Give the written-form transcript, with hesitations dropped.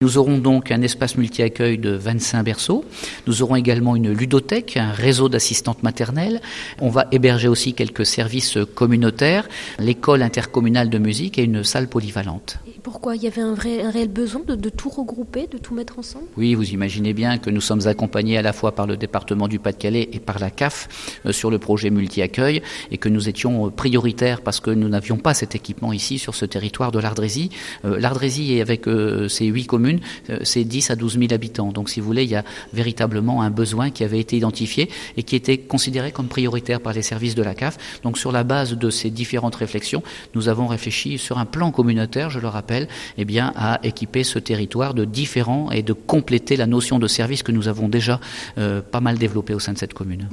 Nous aurons donc un espace multi-accueil de 25 berceaux. Nous aurons également une ludothèque, un réseau d'assistantes maternelles. On va héberger aussi quelques services communautaires, l'école intercommunale de musique et une salle polyvalente. Et pourquoi il y avait un réel besoin de tout regrouper, de tout mettre ensemble ? Oui, vous imaginez bien que nous sommes accompagnés à la fois par le département du Pas-de-Calais et par la CAF sur le projet multi-accueil et que nous étions prioritaires parce que nous n'avions pas cet équipement ici sur ce territoire de l'Ardrésie. L'Ardrésie est avec ses 8 communes, c'est 10 à 12 000 habitants. Donc si vous voulez, il y a véritablement un besoin qui avait été identifié et qui était considéré comme prioritaire par les services de la CAF. Donc sur la base de ces différentes réflexions, nous avons réfléchi sur un plan communautaire, je le rappelle, à équiper ce territoire de différents et de compléter la notion de service que nous avons déjà pas mal développée au sein de cette commune.